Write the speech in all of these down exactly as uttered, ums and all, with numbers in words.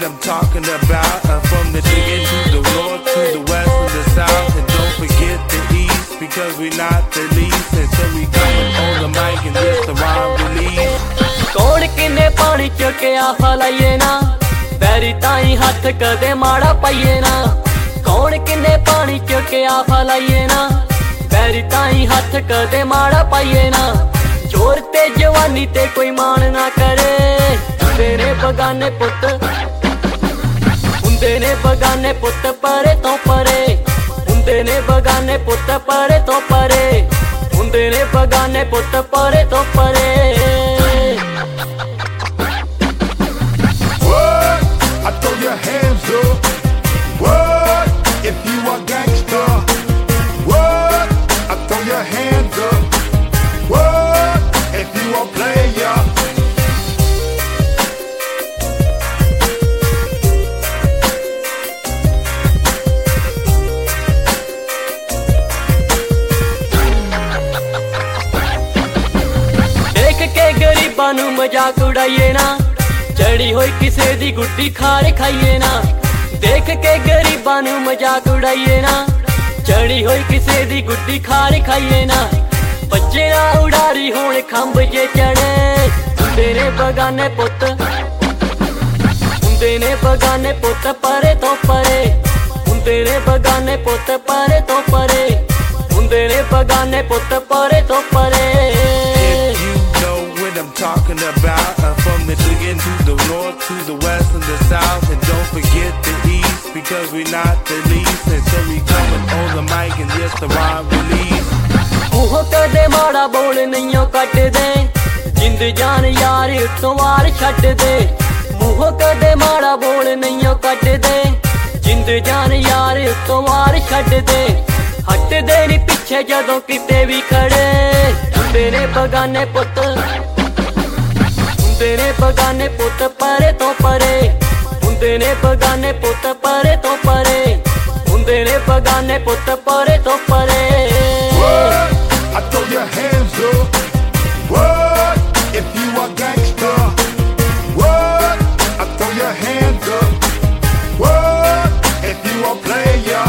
what I'm talking about. uh, From the digging to the north, to the west and the south. And don't forget the east, because we not the least. And so we coming on the mic and just the rhyme release. कौन किन्ने पानी चुक्या फलाइए ना, पैरी ताई हाथ कदे माड़ा पाइए ना। कौन किन्ने पानी चुक्या फलाइए ना, पैरी ताई हाथ कदे माड़ा पाइए ना। जोर ते जवानी ते कोई मान ना करे, हुंदे ने बगाने पुत, हुंदे ने बगाने पुत परे तो परे, हुंदे ने बगाने पुत परे तो परे, हुंदे ने बगाने पुत परे तो परे। I throw your hands up. What if you are gangster? What? I throw your hands up. What if you are player? देख के गरीबां नू मजाक उड़ाइए ना, चढ़ी होई किसे दी गुड्डी खार खाइए ना। देख के गरीबां नू मजाक उड़ाइए ना, चढ़ी होई किसे दी गुड्डी खार खाइए ना। बच्चे ना उड़ारी होण खंभ जे चढ़े, हुंदे ने बगाने पुत, हुंदे ने बगाने पुत परे तो परे, हुंदे ने बगाने पुत परे तो परे, हुंदे ने बगाने पुत परे तो परे। I'm talking about uh, from the digging to the north, to the west and the south. And don't forget the east, because we not the least. And so we coming on the mic and just the rhyme release. मुँह कदे माड़ा बोल नहियों cut दे, जिंद जान यार उत्तों वार छट दे। मुँह कदे माड़ा बोल नहियों कट दे, जिंद जान यार उत्तों वार छट दे। हट दे नी पिछे जदों किते भी खड़े, हुंदे ने बगाने पुत, हुंदे ने बगाने पुत परे तो परे, हुंदे ने बगाने पुत परे तो परे, हुंदे ने बगाने पुत परे तो परे। What? I throw your hands up. What if you are gangster? What? I throw your hands up. What if you are player?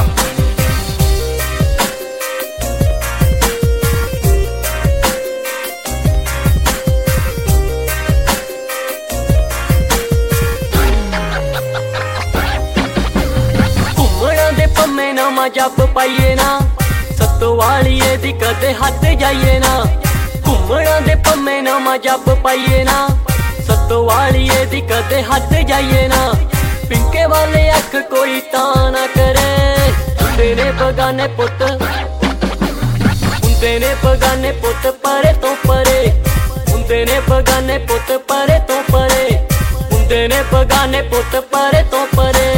पम्मे नवा जप पाइए ना, सत्तो वालिए दी कदे हथ जाइए ना। घूमना दे पम्मे नवा जप पाइए ना, सत्तो वालिए दी कदे हथ जाइए ना। पिंके वाले अख कोई तां ना करे, हुंदे ने बगाने पुत, हुंदे ने बगाने पुत परे तो परे, हुंदे ने बगाने पुत परे तो परे, हुंदे ने बगाने पुत परे तो परे।